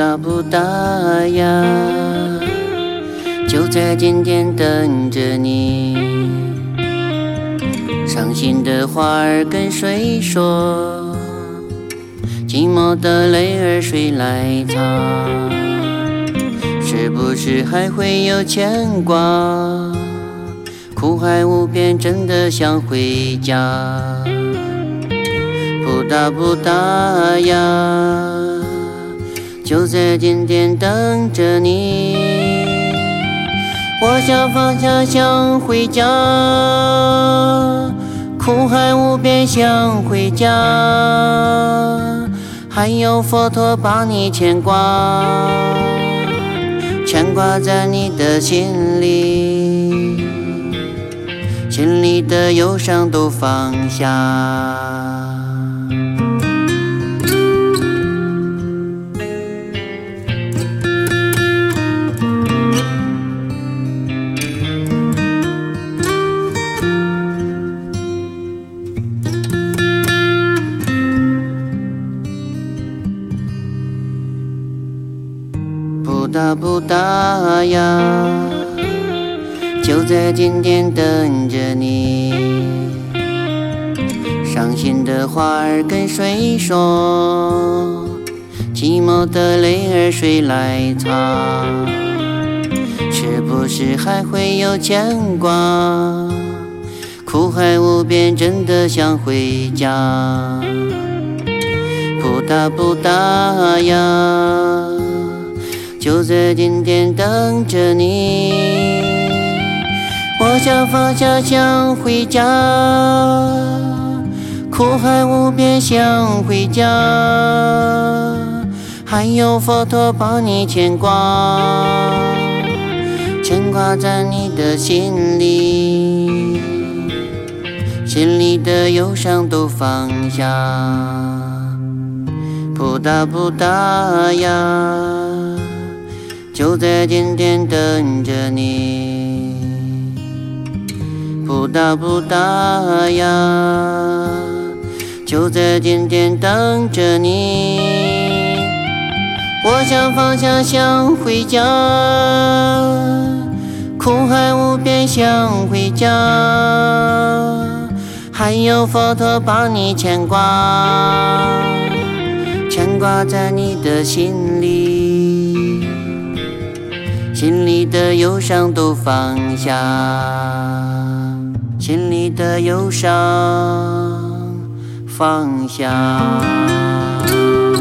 大不大呀？就在今天等着你。伤心的话儿跟谁说？寂寞的泪儿谁来擦？是不是还会有牵挂？苦海无边，真的想回家。不大不大呀，就在今天等着你。我想放下，想回家。苦海无边，想回家。还有佛陀把你牵挂，牵挂在你的心里，心里的忧伤都放下。不大不大呀，就在今天等着你。伤心的话儿跟谁说？寂寞的泪儿谁来擦？是不是还会有牵挂？苦海无边，真的想回家。不大不大呀，就在今天等着你。我想放下，想回家。苦海无边，想回家。还有佛陀把你牵挂，牵挂在你的心里，心里的忧伤都放下。不大不大呀，就在今天等着你。不大不大呀，就在今天等着你。我想放下，想回家。苦海无边，想回家。还有佛陀把你牵挂，牵挂在你的心里，心里的忧伤都放下，心里的忧伤放下。